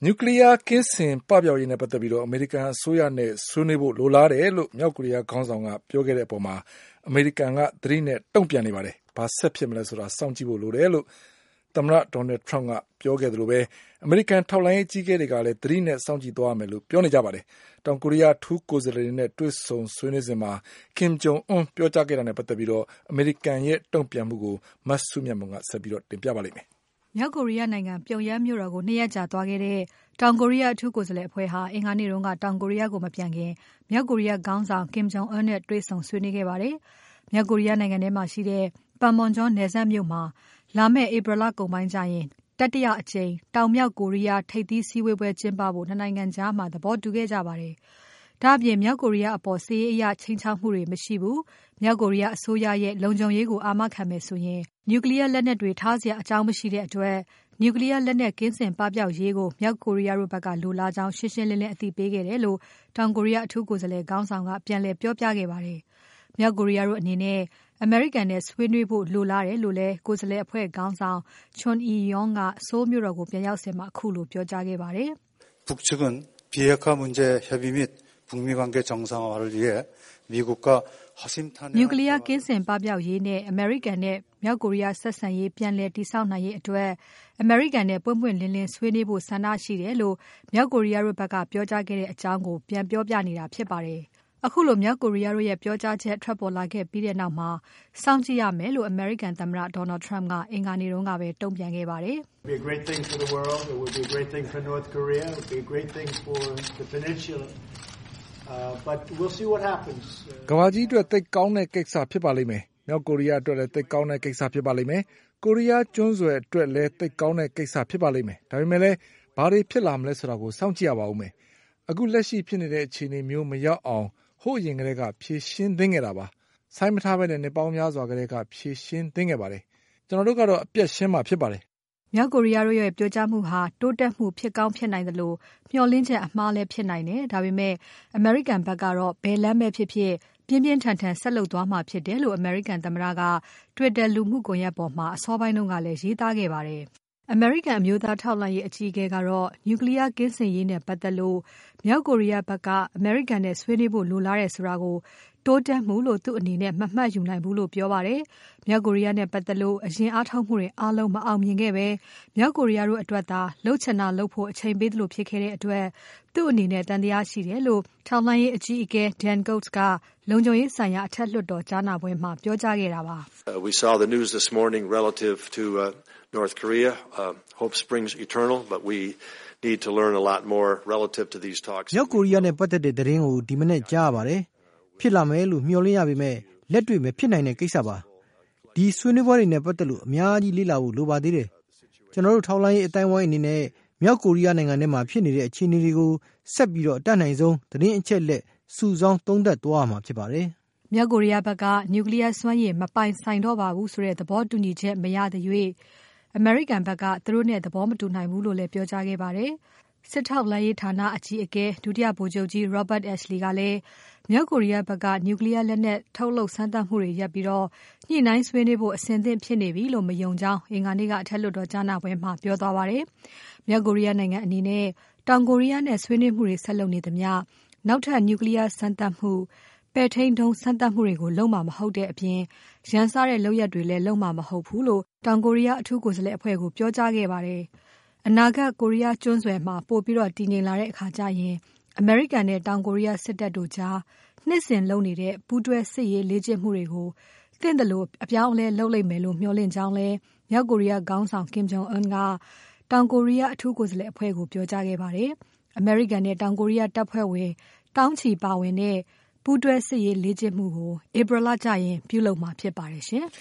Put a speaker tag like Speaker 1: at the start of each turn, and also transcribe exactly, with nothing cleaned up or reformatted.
Speaker 1: နျူကလ িয়ার ကင်းစင်ပပျောက်ရေးနဲ့ပတ်သက်ပြီးအမေရိကန်အစိုးရနဲ့ဆွေးနွေးဖို့လိုလားတယ်လို့မြောက်ကိုရီးယားခေါင်းဆောင်ကပြောခဲ့တဲ့အပေါ်မှာအမေရိကန်ကသတိနဲ့တုံ့ပြန်နေပါတယ်။ဘာဆက်ဖြစ်မလဲဆိုတာစောင့်ကြည့်ဖို့လိုတယ်လို့သမ္မတဒေါ်နယ်ထရမ့်ကပြောခဲ့သလိုပဲအမေရိကန်ထောက်လှမ်းရေးကြီးကဲတွေကလည်းသတိနဲ့စောင့်ကြည့်သွားရမယ်လို့ပြောနေကြပါတယ်။တောင်ကိုရီးယားထူးကိုယ်စားလှယ်တွေနဲ့တွေ့ဆုံဆွေးနွေးစဉ်မှာကင်ဂျုံအွန်းပြောကြားခဲ့တာနဲ့ပတ်သက်ပြီးအမေရိကန်ရဲ့တုံ့ပြန်မှုကိုမဆုမြတ်မွန်ကဆက်ပြီးတင်ပြပါလိမ့်မယ်
Speaker 2: ။မြောက်ကိုရီးယားနိုင်ငံပြုံယမ်းမြို့တော်ကိုနှစ်ရက်ကြာသွားခဲ့တဲ့တောင်ကိုရီးယားအထူးကိုယ်စားလှယ်အဖွဲ့ဟာအင်္ဂါနေ့တုန်းကတောင်ကိုရီးယားကိုမပြန်ခင်မြောက်ကိုရီးယားခေါင်းဆောင် Kim Jong Un နဲ့တွေ့ဆုံဆွေးနွေးခဲ့ပါတယ်။မြောက်ကိုရီးယားနိုင်ငံထဲမှာရှိတဲ့ Panmunjom နယ်စပ်မြို့မှာလာမယ့်ဧပြီလကုန်ပိုင်းကျရင်တတိယအကြိမ်တောင်မြောက်ကိုရီးယားထိပ်သီးစည်းဝေးပွဲကျင်းပဖို့နှစ်နိုင်ငံကြားမှာသဘောတူခဲ့ကြပါတယ်။ဒါ့အပြင်မြောက်ကိုရီးယားအပေါ်စစ်ရေးအရချိန်ချောက်မှုတွေမရှိဘူး။မြောက်ကိုရီးယားအစိုးရရဲ့လုံခြုံရေးကိုအာမခံမယ်ဆိုရင်နျူကလ িয়ার လက်နက်တွေထားစရာအကြောင်းမရှိတဲ့အတွက်နျူကလ িয়ার လက်နက်ကင်းစင်ပပျောက်ရေးကိုမြောက်ကိုရီးယားတို့ဘက်ကလိုလားကြောင်းရှင်းရှင်းလင်းလင်းအသိပေးခဲ့တယ်လို့တောင်ကိုရီးယားအထူးကိုယ်စားလှယ်ခေါင်းဆောင်ကပြန်လည်ပြောပြခဲ့ပါတယ်။မြောက်ကိုရီးယားတို့အနေနဲ့အမေရိကန်နဲ့ဆွေးနွေးဖို့လိုလားတယ်လို့လည်းကိုယ်စားလှယ်အဖွဲ့ခေါင်းဆောင် Chun Eui-yongကဆိုးလ်မြို့တော်ကိုပြန်ရောက်စဉ်မှာအခုလိုပြောကြားခဲ့ပါတယ်
Speaker 3: ။북측은 비핵화 문제 협의 및 북미 관계 정상화를 위해 미국과 허심탄회
Speaker 2: နျူကလ িয়ার ကင်းစင်ပပျောက်ရေးနဲ့အမေရိကန်နဲ့မြောက်ကိုရီးယားဆက်ဆံရေးပြန်လည်တည်ဆောက်နိုင်ရေးအတွက်အမေရိကန်နဲ့ပွင့်ပွင့်လင်းလင်းဆွေးနွေးဖို့ဆန္ဒရှိတယ်လို့မြောက်ကိုရီးယားတို့ဘက်ကပြောကြားခဲ့တဲ့အကြောင်းကိုပြန်ပြောပြနေတာဖြစ်ပါတယ်။အခုလိုမြောက်ကိုရီးယားတို့ရဲ့ပြောကြားချက်ထွက်ပေါ်လာခဲ့ပြီးတဲ့နောက်မှာစောင့်ကြည့်ရမယ်လို့အမေရိကန်သမ္မတ Donald Trump ကအင်္ဂါနေ့တုန်းကပဲတုံ့ပြန်ခဲ့ပါတယ်။
Speaker 4: It would be a great thing for the world. It would be a great thing for North Korea. It would be a great thing for the peninsula. Uh, but we'll see what happens.
Speaker 1: ကမ္ဘာကြီးအတွက်သိပ်ကောင်းတဲ့ကိစ္စဖြစ်ပါလိမ့်မယ်။မြောက်ကိုရီးယားအတွက်လည်းသိပ်ကောင်းတဲ့ကိစ္စဖြစ်ပါလိမ့်မယ်။ကိုရီးယားကျွန်းဆွယ်အတွက်လည်းသိပ်ကောင်းတဲ့ကိစ္စဖြစ်ပါလိမ့်မယ်။ဒါပေမဲ့လည်းဘာတွေဖြစ်လာမလဲဆိုတာကိုစောင့်ကြည့်ရပါဦးမယ်။အခုလက်ရှိဖြစ်နေတဲ့အခြေအနေမျိုးမရောက်အောင်ဟိုအရင်ကတည်းကဖြည့်ရှင်းသင့်ခဲ့တာပါ။ဆိုင်းမထားဘဲနဲ့နေပေါင်းများစွာကတည်းကဖြည့်ရှင်းသင့်ခဲ့ပါတယ်။ကျွန်တော်တို့ကတော့အပြတ်ရှင်းမှာဖြစ်ပါတယ်
Speaker 2: ။မြောက်ကိုရီးယားတို့ရဲ့ပြောကြားမှုဟာတိုးတက်မှုဖြစ်ကောင်းဖြစ်နိုင်တယ်လို့မျှော်လင့်ချက်အမှားလည်းဖြစ်နိုင်တယ်။ဒါပေမဲ့အမေရိကန်ဘက်ကတော့ဘယ်လမ်းပဲဖြစ်ဖြစ်ပြင်းပြင်းထန်ထန်ဆက်လုပ်သွားမှာဖြစ်တယ်လို့အမေရိကန်သမ္မတက Twitter လူမှုကွန်ရက်ပေါ်မှာအစောပိုင်းတုန်းကလည်းရေးသားခဲ့ပါတယ်။အမေရိကန်အမျိုးသားထောက်လှမ်းရေးအကြီးအကဲကတော့နျူကလ িয়ার ကင်းစင်ရေးနဲ့ပတ်သက်လို့မြောက်ကိုရီးယားဘက်ကအမေရိကန်နဲ့ဆွေးနွေးဖို့လိုလားတယ်ဆိုတာကိုတိုးတက်မှုလို့သူ့အနေနဲ့မမှတ်ယူနိုင်ဘူးလို့ပြောပါတယ်။မြောက်ကိုရီးယားနဲ့ပတ်သက်လို့အရင်အားထုတ်မှုတွေအားလုံးမအောင်မြင်ခဲ့ပဲမြောက်ကိုရီးယားတို့အတွက်သာလှုပ်ချင်တာလှုပ်ဖို့အချိန်ပေးသလိုဖြစ်ခဲ့တဲ့အတွက်သူ့အနေနဲ့တန်တရားရှိတယ်လို့ထောက်လှမ်းရေးအကြီးအကဲ Dan Coats ကလုံခြုံရေးဆိုင်ရာအထက်လွှတ်တော်ကြားနာပွဲမှာပြောကြားခဲ့တာပါ
Speaker 5: ။ We saw the news this morning relative to uh, North Korea. Uh, hope springs eternal, but we need to learn a lot more relative to these talks.
Speaker 6: မြောက်ကိုရီးယားနဲ့ပတ်သက်တဲ့သတင်းကိုဒီမနေ့ကြားရပါတယ်။ဖြစ်လာမယ်လို့မျှော်လင့်ရပေမဲ့လက်တွေ့မဖြစ်နိုင်တဲ့ကိစ္စပါ။ဒီဆွေးနွေးပွဲတွေနဲ့ပတ်သက်လို့အများကြီးလေ့လာဖို့လိုပါသေးတယ်။ကျွန်တော်တို့ထောက်လှမ်းရေးအတိုင်းဝိုင်းအနေနဲ့မြောက်ကိုရီးယားနိုင်ငံထဲမှာဖြစ်နေတဲ့အခြေအနေတွေကိုဆက်ပြီးတော့အတတ်နိုင်ဆုံးသတင်းအချက်လက်စုဆောင်းသုံးသပ်သွားမှာဖြစ်ပါတယ်
Speaker 2: ။မြောက်ကိုရီးယားဘက်ကနျူကလ িয়ার စွမ်းရည်မပိုင်ဆိုင်တော့ပါဘူးဆိုတဲ့သဘောတူညီချက်မရသေး၍အမေရိကန်ဘက်ကသူတို့နဲ့သဘောမတူနိုင်ဘူးလို့လည်းပြောကြားခဲ့ပါတယ်။စစ်ထောက်လှမ်းရေးဌာနအကြီးအကဲဒုတိယဗိုလ်ချုပ်ကြီး Robert Ashley ကလည်းမြောက်ကိုရီးယားဘက်ကနျူကလ িয়ার လက်နက်ထုတ်လုပ်စမ်းသပ်မှုတွေရပ်ပြီးတော့ညှိနှိုင်းဆွေးနွေးဖို့အဆင်သင့်ဖြစ်နေပြီလို့မယုံကြောင်းအင်္ဂါနေ့ကအထက်လွှတ်တော်ကြားနာပွဲမှာပြောသွားပါတယ်။မြောက်ကိုရီးယားနိုင်ငံအနေနဲ့တောင်ကိုရီးယားနဲ့ဆွေးနွေးမှုတွေဆက်လုပ်နေသမျှနောက်ထပ်နျူကလ িয়ার စမ်းသပ်မှုပဲ့ထိန်းဒုံးစမ်းသပ်မှုတွေကိုလုပ်မှာမဟုတ်တဲ့အပြင်ရန်စတဲ့လုပ်ရက်တွေလည်းလုပ်မှာမဟုတ်ဘူးလို့တောင်ကိုရီးယားအထူးကိုယ်စားလှယ်အဖွဲ့ကိုပြောကြားခဲ့ပါတယ်။အနာဂတ်ကိုရီးယားကျွန်းဆွယ်မှာပို့ပြီးတော့တည်ငြိမ်လာတဲ့အခါကျရင်အမေရိကန်နဲ့တောင်ကိုရီးယားစစ်တပ်တို့ကြားနှစ်စဉ်လုပ်နေတဲ့ပူးတွဲစစ်ရေးလေ့ကျင့်မှုတွေကိုသင့်တယ်လို့အပြောင်းအလဲလုပ်လိမ့်မယ်လို့မျှော်လင့်ကြောင်းလဲမြောက်ကိုရီးယားခေါင်းဆောင် Kim Jong Un ကတောင်ကိုရီးယားအထူးကိုယ်စားလှယ်အဖွဲ့ကိုပြောကြားခဲ့ပါတယ်။အမေရိကန်နဲ့တောင်ကိုရီးယားတပ်ဖွဲ့ဝင်တောင်းချီပါဝင်တဲ့ပူးတွဲစစ်ရေးလေ့ကျင့်မှုကိုဧပြီလကျရင်ပြုလုပ်မှာဖြစ်ပါတယ်ရှင်။